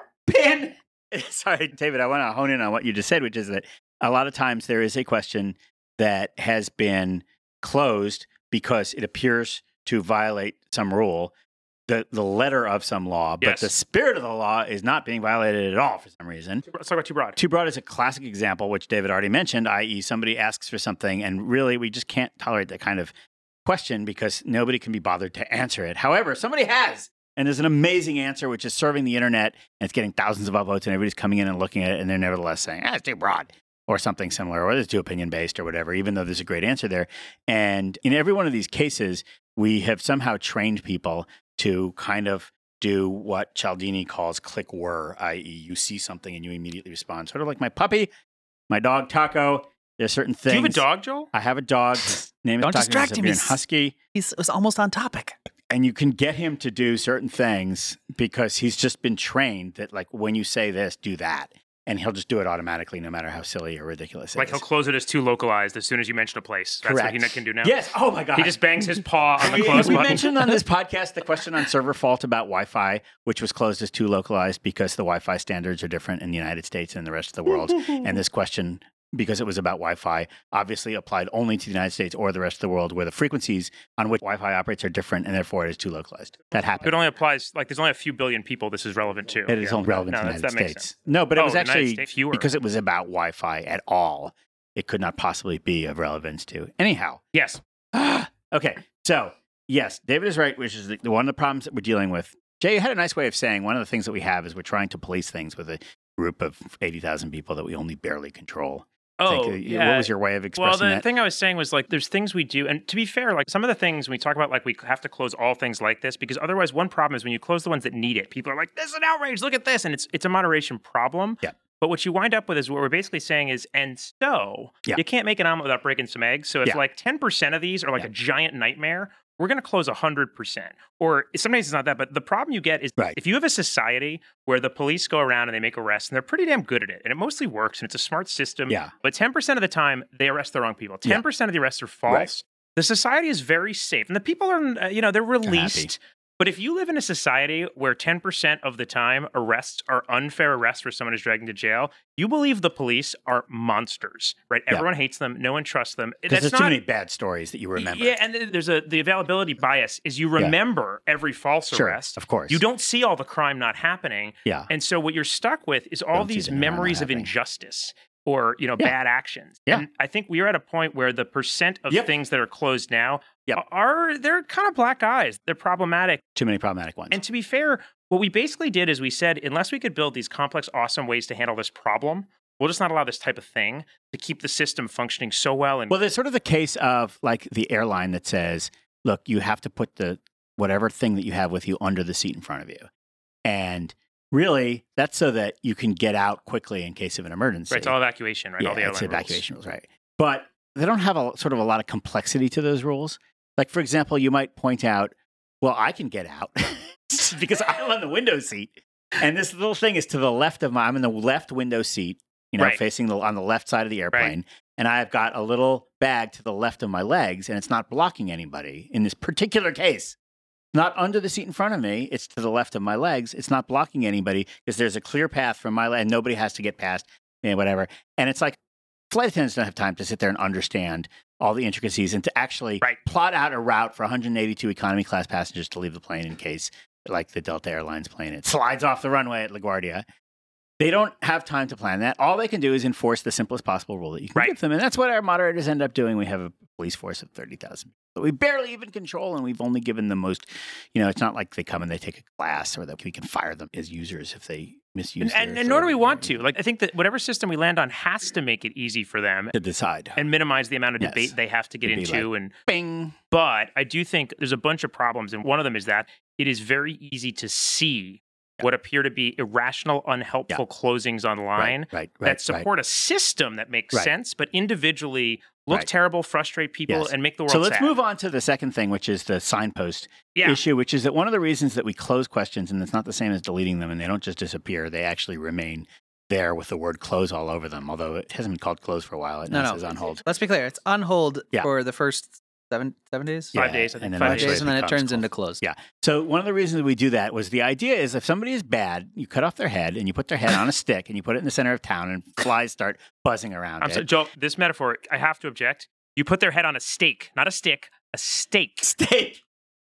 Pin. Sorry, David, I want to hone in on what you just said, which is that a lot of times there is a question that has been closed because it appears to violate some rule. the letter of some law, but Yes. the spirit of the law is not being violated at all for some reason. Let's talk about too broad. Too broad is a classic example, which David already mentioned, i.e. somebody asks for something, and really we just can't tolerate that kind of question because nobody can be bothered to answer it. However, somebody has, and there's an amazing answer, which is serving the internet, and it's getting thousands of upvotes, and everybody's coming in and looking at it, and they're nevertheless saying, it's too broad, or something similar, or it's too opinion-based, or whatever, even though there's a great answer there. And in every one of these cases, we have somehow trained people to kind of do what Cialdini calls click whir, i.e. you see something and you immediately respond. Sort of like my puppy, my dog Taco. There's certain things. Do you have a dog, Joel? I have a dog. His name is Don't Taco. distract He's a him. Siberian Husky. He was almost on topic. And you can get him to do certain things because he's just been trained that, like, when you say this, do that. And he'll just do it automatically, no matter how silly or ridiculous it Like is. he'll close it as too localized as soon as you mention a place. That's Correct. what he can do now. Yes. Oh, my God. He just bangs his paw on the We close button. mentioned on this podcast the question on server fault about Wi-Fi, which was closed as too localized because the Wi-Fi standards are different in the United States and the rest of the world. And this question, because it was about Wi-Fi, obviously applied only to the United States or the rest of the world, where the frequencies on which Wi-Fi operates are different, and therefore it is too localized. That happened. It only applies, like, there's only a few billion people this is relevant to. It is only relevant to the United that makes States. sense. No, but it was the United actually States, fewer. because it was about Wi-Fi at all. It could not possibly be of relevance to. Anyhow, Yes. okay. So yes, David is right, which is the one of the problems that we're dealing with. Jay had a nice way of saying one of the things that we have is we're trying to police things with a group of 80,000 people that we only barely control. Oh, What was your way of expressing Well, the that? thing I was saying was, like, there's things we do. And to be fair, like, some of the things we talk about, like, we have to close all things like this because otherwise one problem is when you close the ones that need it, people are like, this is an outrage, look at this. And it's a moderation problem. Yeah. But what you wind up with is what we're basically saying is, and so Yeah. you can't make an omelet without breaking some eggs. So if Yeah. like 10% of these are like Yeah. a giant nightmare, we're going to close 100%. Or sometimes it's not that, but the problem you get is Right. if you have a society where the police go around and they make arrests and they're pretty damn good at it, and it mostly works and it's a smart system, Yeah. but 10% of the time they arrest the wrong people. 10% of the arrests are false. Right. The society is very safe, and the people are, they're released. But if you live in a society where 10% of the time arrests are unfair arrests where someone is dragged into jail, you believe the police are monsters, right? Yeah. Everyone hates them. No one trusts them. Because there's too many bad stories that you remember. Yeah, and there's the availability bias is you remember every false Sure, arrest. of course. You don't see all the crime not happening. Yeah. And so what you're stuck with is all Don't see these the crime not memories of happening. injustice or, bad actions. Yeah. And I think we are at a point where the percent of Yep. things that are closed now Yep. they're kind of black eyes. They're problematic. Too many problematic ones. And to be fair, what we basically did is we said, unless we could build these complex, awesome ways to handle this problem, we'll just not allow this type of thing to keep the system functioning so well. And Well, there's sort of the case of like the airline that says, look, you have to put the whatever thing that you have with you under the seat in front of you. And really, that's so that you can get out quickly in case of an emergency. right, it's all evacuation, right? Yeah, all the it's airline rules. evacuation rules, right? But they don't have a sort of a lot of complexity to those rules. Like, for example, you might point out, well, I can get out because I'm on the window seat. And this little thing is to the left of I'm in the left window seat, Right. facing on the left side of the airplane. And I've got a little bag to the left of my legs, and it's not blocking anybody in this particular case. Not under the seat in front of me. It's to the left of my legs. It's not blocking anybody because there's a clear path from my leg, and nobody has to get past, whatever. And it's like flight attendants don't have time to sit there and understand all the intricacies and to actually plot out a route for 182 economy class passengers to leave the plane in case, like the Delta Airlines plane, it slides off the runway at LaGuardia. They don't have time to plan that. All they can do is enforce the simplest possible rule that you can give them. And that's what our moderators end up doing. We have a police force of 30,000 that we barely even control, and we've only given them most, it's not like they come and they take a class or that we can fire them as users if they misuse And their nor do we authority. want to. Like, I think that whatever system we land on has to make it easy for them to decide and minimize the amount of Yes. debate they have to get To be into. like, And Bing. But I do think there's a bunch of problems, and one of them is that it is very easy to see what appear to be irrational, unhelpful closings online that support a system that makes sense, but individually look terrible, frustrate people, and make the world So let's sad. move on to the second thing, which is the signpost issue, which is that one of the reasons that we close questions, and it's not the same as deleting them, and they don't just disappear, they actually remain there with the word close all over them, although it hasn't been called close for a while. It now says on hold. Let's be clear. It's on hold for the first 7 days? 5 days, I think. And then 5 eventually days, and then it becomes turns into closed. closed. Yeah. So one of the reasons that we do that was the idea is if somebody is bad, you cut off their head and you put their head on a stick and you put it in the center of town and flies start buzzing around I'm it. sorry, Joe, this metaphor, I have to object. You put their head on a stake, not a stick, a stake. Steak.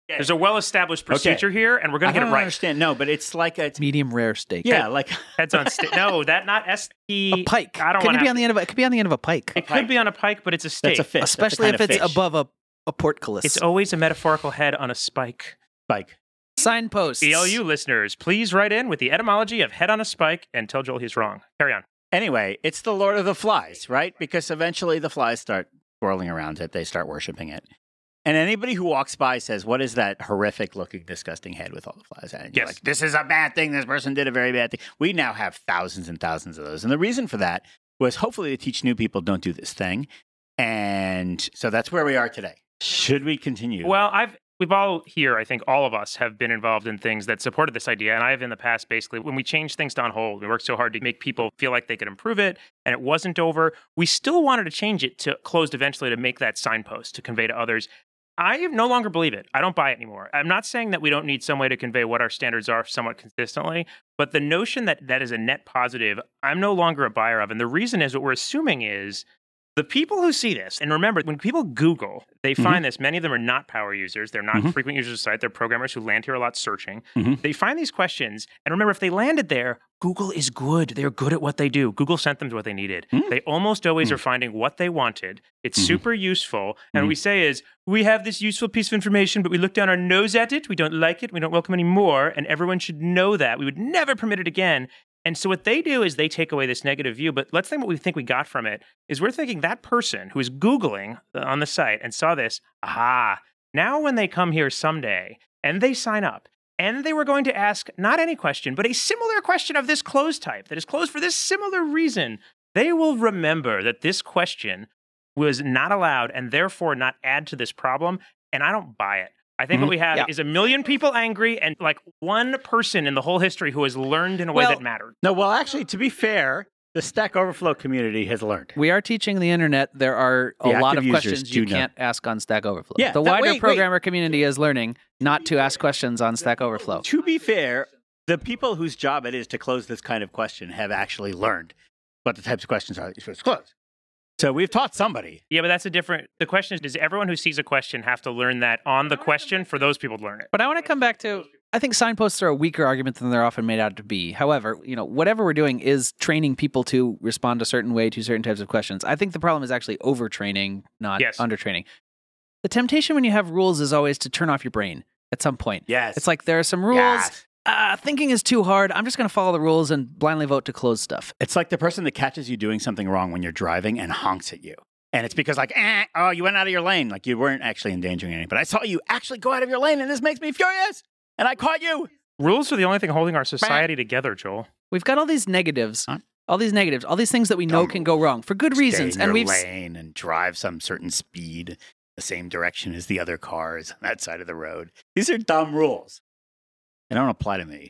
There's a well-established procedure here, and we're going I to get don't it right. understand. No, but it's like a Medium rare steak. yeah, like Heads on steak. No, not ST. A pike. I don't Can want it be on the end of it could be on the end of a pike. It could be on a pike, but it's a steak. that's a fish. That's a Especially kind if of it's fish. above a portcullis. It's always a metaphorical head on a spike. Spike. Signposts. ELU listeners, please write in with the etymology of head on a spike and tell Joel he's wrong. Carry on. Anyway, it's the Lord of the Flies, right? Because eventually the flies start swirling around it. They start worshiping it. And anybody who walks by says, what is that horrific looking, disgusting head with all the flies on it? And you're Yes. like, this is a bad thing. This person did a very bad thing. We now have thousands and thousands of those. And the reason for that was hopefully to teach new people don't do this thing. And so that's where we are today. Should we continue? Well, we've all here, I think all of us have been involved in things that supported this idea. And I have in the past, basically, when we changed things to on hold, we worked so hard to make people feel like they could improve it and it wasn't over. We still wanted to change it to closed eventually to make that signpost to convey to others. I no longer believe it. I don't buy it anymore. I'm not saying that we don't need some way to convey what our standards are somewhat consistently, but the notion that that is a net positive, I'm no longer a buyer of. And the reason is what we're assuming is the people who see this, and remember, when people Google, they find this. Many of them are not power users. They're not frequent users of the site. They're programmers who land here a lot searching. They find these questions. And remember, if they landed there, Google is good. They're good at what they do. Google sent them to what they needed. They almost always are finding what they wanted. It's super useful. And what we say is, we have this useful piece of information, but we look down our nose at it. We don't like it. We don't welcome any more. And everyone should know that. We would never permit it again. And so what they do is they take away this negative view. But let's think what we think we got from it is we're thinking that person who is Googling on the site and saw this, now when they come here someday and they sign up and they were going to ask not any question, but a similar question of this closed type that is closed for this similar reason, they will remember that this question was not allowed and therefore not add to this problem. And I don't buy it. I think what we have is a million people angry and like one person in the whole history who has learned in a way that mattered. No, well, actually, to be fair, the Stack Overflow community has learned. We are teaching the internet. There are a lot of questions you can't ask on Stack Overflow. Yeah, the wider programmer community is learning not to ask questions on Stack Overflow. To be fair, the people whose job it is to close this kind of question have actually learned what the types of questions are that you're supposed to close. So we've taught somebody. Yeah, but that's a different... The question is, does everyone who sees a question have to learn that on the question for those people to learn it? But I want to come back to... I think signposts are a weaker argument than they're often made out to be. However, whatever we're doing is training people to respond a certain way to certain types of questions. I think the problem is actually overtraining, not undertraining. The temptation when you have rules is always to turn off your brain at some point. Yes. It's like there are some rules... Yes. Thinking is too hard. I'm just going to follow the rules and blindly vote to close stuff. It's like the person that catches you doing something wrong when you're driving and honks at you. And it's because you went out of your lane. Like you weren't actually endangering anything. But I saw you actually go out of your lane and this makes me furious. And I caught you. Rules are the only thing holding our society together, Joel. We've got all these negatives. All these negatives. All these things that we know can go wrong for good reasons. Stay in your lane and drive some certain speed the same direction as the other cars on that side of the road. These are dumb rules. They don't apply to me.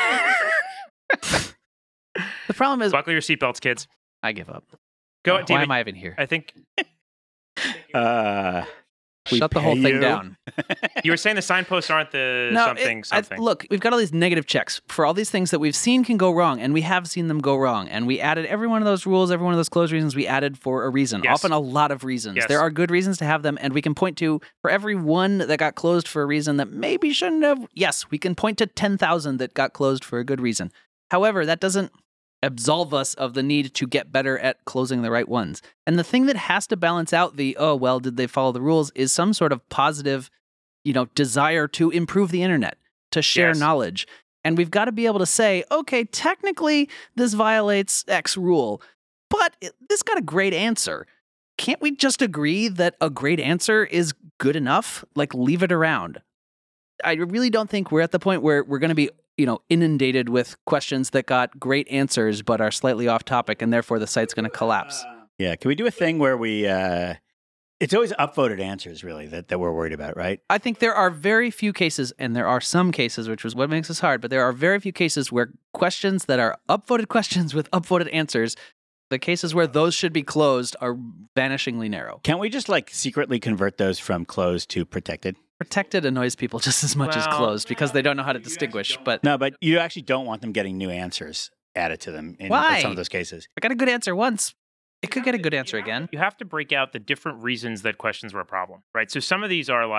The problem is... Buckle your seatbelts, kids. I give up. Go, Why David, am I even here? I think... Shut the whole thing down. You were saying the signposts aren't the something. Look, we've got all these negative checks for all these things that we've seen can go wrong, and we have seen them go wrong. And we added every one of those rules, every one of those closed reasons we added for a reason, often a lot of reasons. There are good reasons to have them, and we can point to, for every one that got closed for a reason that maybe shouldn't have, yes, we can point to 10,000 that got closed for a good reason. However, that doesn't absolve us of the need to get better at closing the right ones. And the thing that has to balance out the, did they follow the rules, is some sort of positive, desire to improve the internet, to share knowledge. And we've got to be able to say, okay, technically this violates X rule, but this got a great answer. Can't we just agree that a great answer is good enough? Like, leave it around. I really don't think we're at the point where we're going to be inundated with questions that got great answers but are slightly off topic, and therefore the site's going to collapse. Yeah, can we do a thing where we... it's always upvoted answers, really, that we're worried about, right? I think there are very few cases, and there are some cases, which is what makes us hard, but there are very few cases where questions that are upvoted questions with upvoted answers, the cases where those should be closed are vanishingly narrow. Can't we just, secretly convert those from closed to protected? Protected annoys people just as much as closed because they don't know how to distinguish. But you actually don't want them getting new answers added to them in some of those cases. I got a good answer once. It could get a good answer again. You have to break out the different reasons that questions were a problem, right? So some of these are like,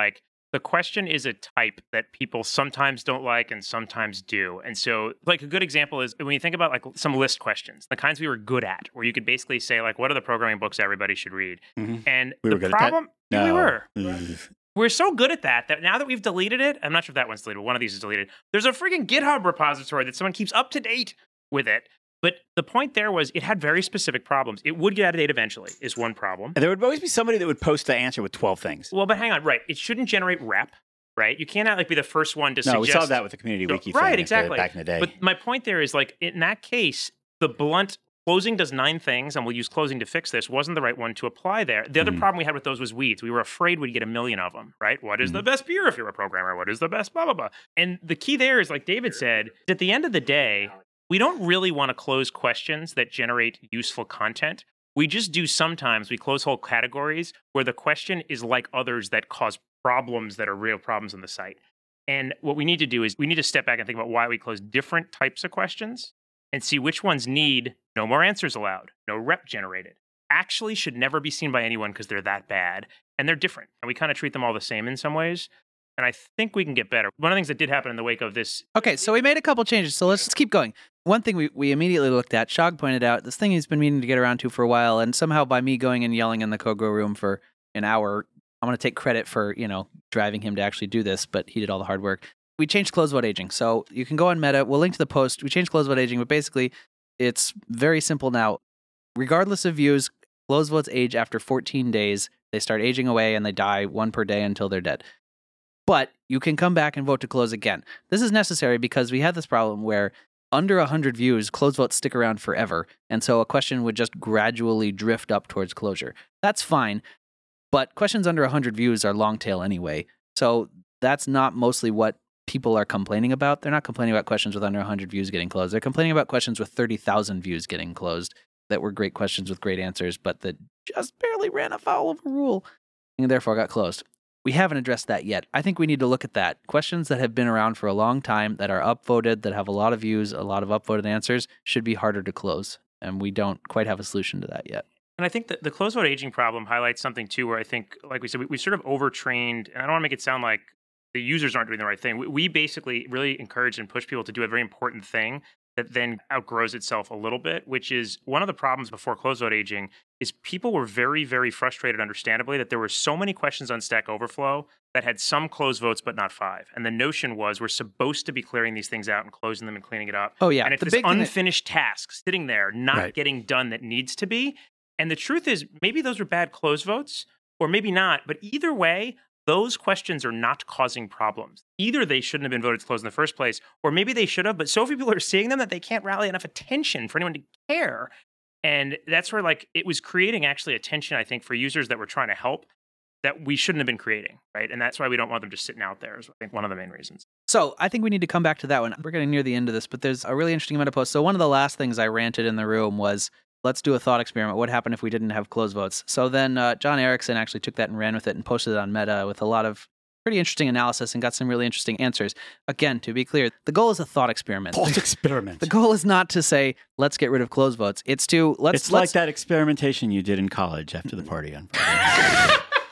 the question is a type that people sometimes don't like and sometimes do. And so, like, a good example is when you think about, like, some list questions, the kinds we were good at, where you could basically say, like, what are the programming books everybody should read? And We were the good at that? problem, yeah, we No. were. Ugh. We're so good at that now that we've deleted it, I'm not sure if that one's deleted, but one of these is deleted. There's a freaking GitHub repository that someone keeps up to date with it. But the point there was it had very specific problems. It would get out of date eventually, is one problem. And there would always be somebody that would post the answer with 12 things. Well, but hang on, right. It shouldn't generate rep, right? You cannot, like, be the first one to suggest. No, we saw that with the community wiki thing right, exactly. back in the day. But my point there is, like, in that case, the blunt closing does 9 things, and we'll use closing to fix this, wasn't the right one to apply there. The other problem we had with those was weeds. We were afraid we'd get a million of them, right? What is the best beer if you're a programmer? What is the best blah, blah, blah? And the key there is, like David said, at the end of the day, we don't really want to close questions that generate useful content. We just do sometimes. We close whole categories where the question is like others that cause problems that are real problems on the site. And what we need to do is we need to step back and think about why we close different types of questions and see which ones need no more answers allowed, no rep generated. Actually should never be seen by anyone because they're that bad. And they're different. And we kind of treat them all the same in some ways. And I think we can get better. One of the things that did happen in the wake of this. Okay, so we made a couple changes. So let's keep going. One thing we immediately looked at, Shog pointed out, this thing he's been meaning to get around to for a while, and somehow by me going and yelling in the Kogo room for an hour, I'm going to take credit for, driving him to actually do this, but he did all the hard work. We changed close vote aging. So you can go on Meta. We'll link to the post. We changed close vote aging, but basically it's very simple now. Regardless of views, close votes age after 14 days. They start aging away and they die 1 per day until they're dead. But you can come back and vote to close again. This is necessary because we had this problem where under 100 views, close votes stick around forever. And so a question would just gradually drift up towards closure. That's fine. But questions under 100 views are long tail anyway. So that's not mostly what people are complaining about. They're not complaining about questions with under 100 views getting closed. They're complaining about questions with 30,000 views getting closed that were great questions with great answers, but that just barely ran afoul of a rule and therefore got closed. We haven't addressed that yet. I think we need to look at that. Questions that have been around for a long time, that are upvoted, that have a lot of views, a lot of upvoted answers, should be harder to close. And we don't quite have a solution to that yet. And I think that the close vote aging problem highlights something, too, where I think, like we said, we sort of overtrained, and I don't want to make it sound like the users aren't doing the right thing. We basically really encourage and push people to do a very important thing that then outgrows itself a little bit, which is one of the problems before close vote aging is people were very, very frustrated, understandably, that there were so many questions on Stack Overflow that had some closed votes but not 5. And the notion was we're supposed to be clearing these things out and closing them and cleaning it up. Oh, yeah. And it's this unfinished task sitting there, not getting done that needs to be. And the truth is, maybe those were bad closed votes, or maybe not. But either way, those questions are not causing problems. Either they shouldn't have been voted to close in the first place, or maybe they should have, but so few people are seeing them that they can't rally enough attention for anyone to care. And that's where, like, it was creating actually a tension, I think, for users that were trying to help that we shouldn't have been creating, right? And that's why we don't want them just sitting out there is, I think, one of the main reasons. So I think we need to come back to that one. We're getting near the end of this, but there's a really interesting amount of posts. So one of the last things I ranted in the room was, let's do a thought experiment. What happened if we didn't have closed votes? So then John Erickson actually took that and ran with it and posted it on Meta with a lot of pretty interesting analysis and got some really interesting answers. Again, to be clear, the goal is a thought experiment. Thought experiment. The goal is not to say, let's get rid of closed votes. It's to, It's like that experimentation you did in college after the party on Friday.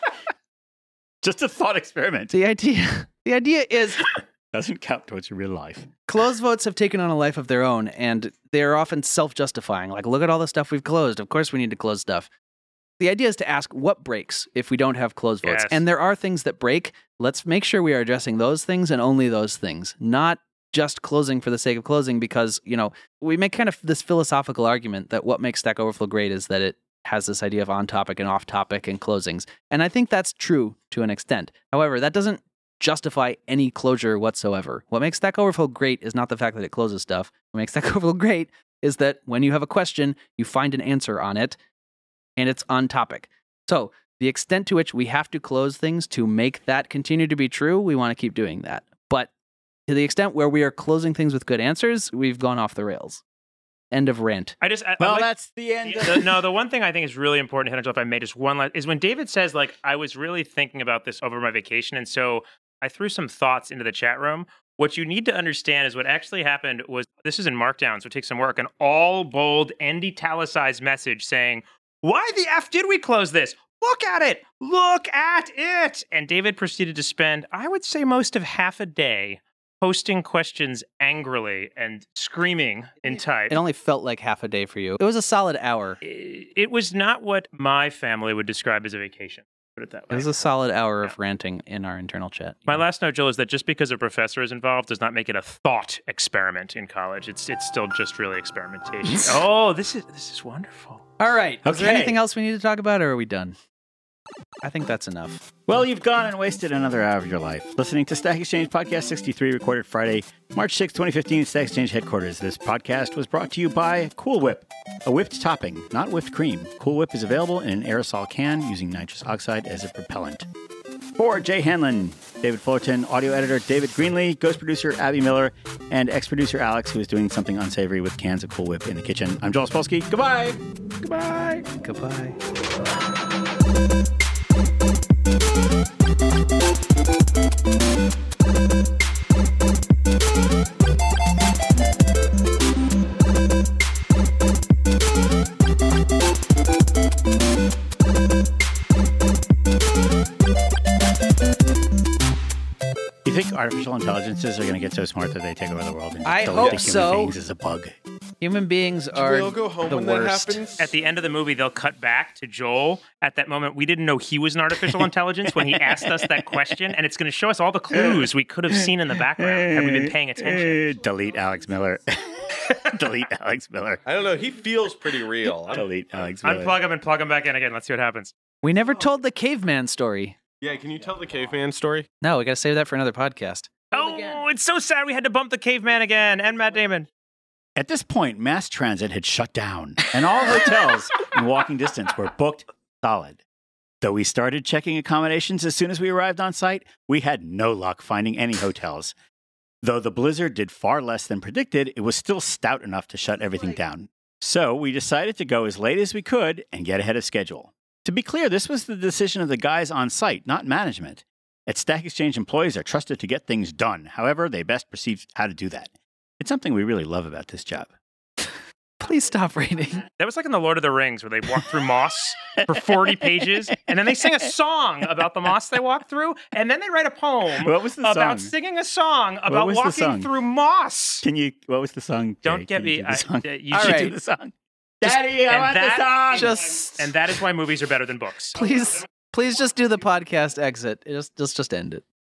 Just a thought experiment. The idea is doesn't count towards your real life. Closed votes have taken on a life of their own, and they're often self-justifying. Like, look at all the stuff we've closed. Of course we need to close stuff. The idea is to ask what breaks if we don't have closed votes. Yes. And there are things that break. Let's make sure we are addressing those things and only those things, not just closing for the sake of closing because, we make kind of this philosophical argument that what makes Stack Overflow great is that it has this idea of on-topic and off-topic and closings. And I think that's true to an extent. However, that doesn't justify any closure whatsoever. What makes Stack Overflow great is not the fact that it closes stuff. What makes Stack Overflow great is that when you have a question, you find an answer on it, and it's on topic. So the extent to which we have to close things to make that continue to be true, we want to keep doing that. But to the extent where we are closing things with good answers, we've gone off the rails. End of rant. That's the end. The one thing I think is really important, Henry, if I may, just one is when David says, like, I was really thinking about this over my vacation, and so I threw some thoughts into the chat room. What you need to understand is what actually happened was, this is in Markdown, so it takes some work, an all bold and italicized message saying, why the F did we close this? look at it! Look at it! And David proceeded to spend, I would say, most of half a day posting questions angrily and screaming in type. It only felt like half a day for you. It was a solid hour. It was not what my family would describe as a vacation. Put it that way. It was a solid hour of ranting in our internal chat. My last note, Joel, is that just because a professor is involved does not make it a thought experiment in college. It's still just really experimentation. Oh, this is wonderful. All right. Is there Okay. anything else we need to talk about, or are we done? I think that's enough. Well, you've gone and wasted another hour of your life listening to Stack Exchange Podcast 63, recorded Friday, March 6, 2015, Stack Exchange headquarters. This podcast was brought to you by Cool Whip, a whipped topping, not whipped cream. Cool Whip is available in an aerosol can using nitrous oxide as a propellant. For Jay Hanlon, David Fullerton, audio editor David Greenlee, ghost producer Abby Miller, and ex-producer Alex, who is doing something unsavory with cans of Cool Whip in the kitchen. I'm Joel Spolsky. Goodbye. Goodbye. Goodbye. Do you think artificial intelligences are going to get so smart that they take over the world and I delete hope the human so. beings as a bug? Human beings are We'll go home the when worst. that happens. At the end of the movie, they'll cut back to Joel. At that moment, we didn't know he was an artificial intelligence when he asked us that question, and it's going to show us all the clues we could have seen in the background had we been paying attention. Delete Alex Miller. Delete Alex Miller. I don't know. He feels pretty real. Delete Alex Miller. Unplug him and plug him back in again. Let's see what happens. We never told the caveman story. Yeah, can you tell the caveman story? No, we got to save that for another podcast. Oh, it's so sad we had to bump the caveman again and Matt Damon. At this point, mass transit had shut down, and all hotels in walking distance were booked solid. Though we started checking accommodations as soon as we arrived on site, we had no luck finding any hotels. Though the blizzard did far less than predicted, it was still stout enough to shut everything down. So we decided to go as late as we could and get ahead of schedule. To be clear, this was the decision of the guys on site, not management. At Stack Exchange, employees are trusted to get things done, however they best perceive how to do that. It's something we really love about this job. Please stop reading. That was like in The Lord of the Rings where they walked through moss for 40 pages, and then they sing a song about the moss they walked through, and then they write a poem What was the about song? singing a song about was the walking song? through moss. What was the song? Don't Jay? get Can you me. do the song? You All should right. Do the song. Daddy, I and want that- the song. Just And that is why movies are better than books. please just do the podcast exit. Just end it.